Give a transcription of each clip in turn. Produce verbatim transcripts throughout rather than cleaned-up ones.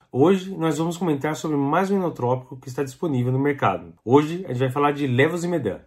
Hoje nós vamos comentar sobre mais um inotrópico que está disponível no mercado. Hoje a gente vai falar de levosimedan.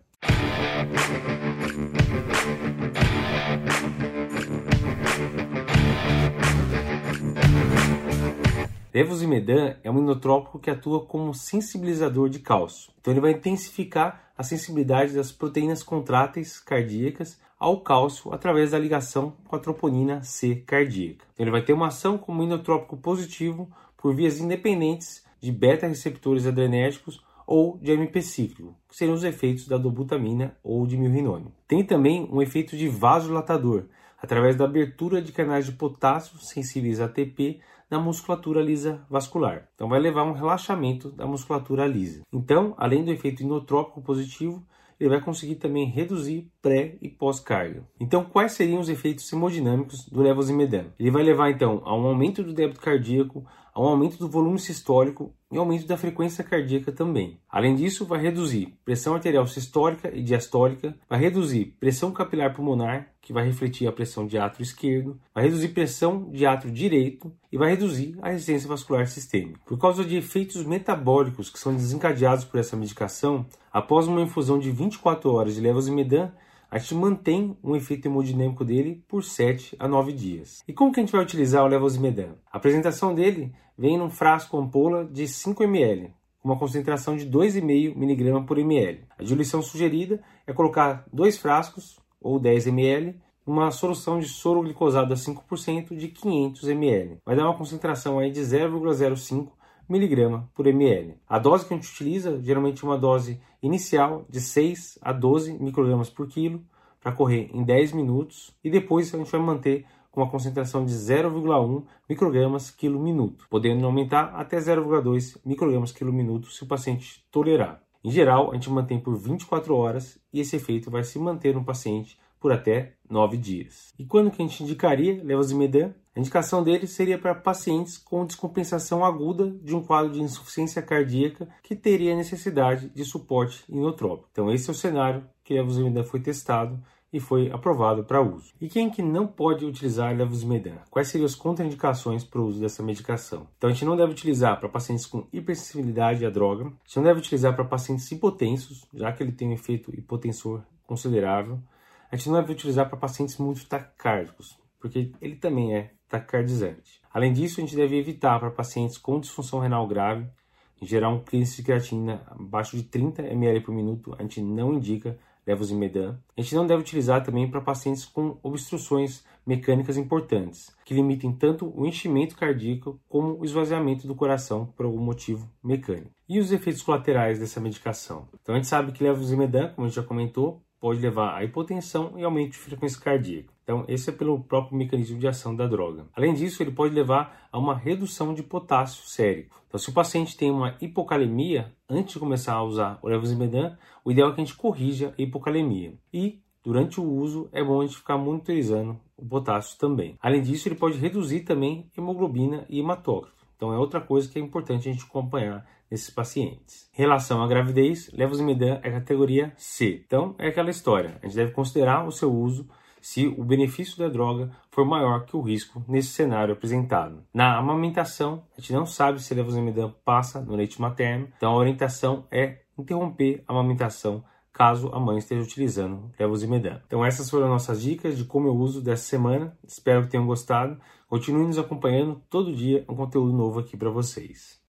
Levosimedan é um inotrópico que atua como sensibilizador de cálcio. Então ele vai intensificar a sensibilidade das proteínas contráteis cardíacas ao cálcio através da ligação com a troponina C cardíaca. Então ele vai ter uma ação como inotrópico positivo por vias independentes de beta-receptores adrenérgicos ou de A M P cíclico, que seriam os efeitos da dobutamina ou de milrinone. Tem também um efeito de vasodilatador, através da abertura de canais de potássio sensíveis a A T P na musculatura lisa vascular. Então vai levar a um relaxamento da musculatura lisa. Então, além do efeito inotrópico positivo, ele vai conseguir também reduzir pré e pós-carga. Então, quais seriam os efeitos hemodinâmicos do levosimedan? Ele vai levar então a um aumento do débito cardíaco, a um aumento do volume sistólico e aumento da frequência cardíaca também. Além disso, vai reduzir pressão arterial sistólica e diastólica, vai reduzir pressão capilar pulmonar, que vai refletir a pressão de átrio esquerdo, vai reduzir pressão de átrio direito e vai reduzir a resistência vascular sistêmica. Por causa de efeitos metabólicos que são desencadeados por essa medicação, após uma infusão de vinte e quatro horas de levosimedan, a gente mantém um efeito hemodinâmico dele por sete a nove dias. E como que a gente vai utilizar o levosimedan? A apresentação dele vem num frasco ampola de cinco mililitros, com uma concentração de dois vírgula cinco miligramas por ml. A diluição sugerida é colocar dois frascos, ou dez mililitros, uma solução de soro glicosado a cinco por cento de quinhentos mililitros. Vai dar uma concentração aí de zero vírgula zero cinco miligramas por ml. A dose que a gente utiliza, geralmente é uma dose inicial de seis a doze microgramas por quilo, para correr em dez minutos, e depois a gente vai manter com uma concentração de zero vírgula um microgramas quilo minuto, podendo aumentar até zero vírgula dois microgramas quilo minuto se o paciente tolerar. Em geral, a gente mantém por vinte e quatro horas e esse efeito vai se manter no paciente por até nove dias. E quando que a gente indicaria levosimedan? A indicação dele seria para pacientes com descompensação aguda de um quadro de insuficiência cardíaca que teria necessidade de suporte inotrópico. Então esse é o cenário que levosimedan foi testado e foi aprovado para uso. E quem que não pode utilizar levosimedan? Quais seriam as contraindicações para o uso dessa medicação? Então a gente não deve utilizar para pacientes com hipersensibilidade à droga, a gente não deve utilizar para pacientes hipotensos, já que ele tem um efeito hipotensor considerável. A gente não deve utilizar para pacientes muito taquicárdicos, porque ele também é taquicardizante. Além disso, a gente deve evitar para pacientes com disfunção renal grave, em geral um clearance de creatinina abaixo de trinta mililitros por minuto, a gente não indica levosimedan. A gente não deve utilizar também para pacientes com obstruções mecânicas importantes, que limitem tanto o enchimento cardíaco como o esvaziamento do coração por algum motivo mecânico. E os efeitos colaterais dessa medicação? Então a gente sabe que levosimedan, como a gente já comentou, pode levar a hipotensão e aumento de frequência cardíaca. Então, esse é pelo próprio mecanismo de ação da droga. Além disso, ele pode levar a uma redução de potássio sérico. Então, se o paciente tem uma hipocalemia, antes de começar a usar o levosimedan, o ideal é que a gente corrija a hipocalemia. E, durante o uso, é bom a gente ficar monitorizando o potássio também. Além disso, ele pode reduzir também hemoglobina e hematócrito. Então, é outra coisa que é importante a gente acompanhar nesses pacientes. Em relação à gravidez, levosimedan é categoria C. Então, é aquela história. A gente deve considerar o seu uso se o benefício da droga for maior que o risco nesse cenário apresentado. Na amamentação, a gente não sabe se levosimedan passa no leite materno, então a orientação é interromper a amamentação caso a mãe esteja utilizando levosimedan. Então essas foram nossas dicas de como eu uso dessa semana. Espero que tenham gostado. Continuem nos acompanhando todo dia um conteúdo novo aqui para vocês.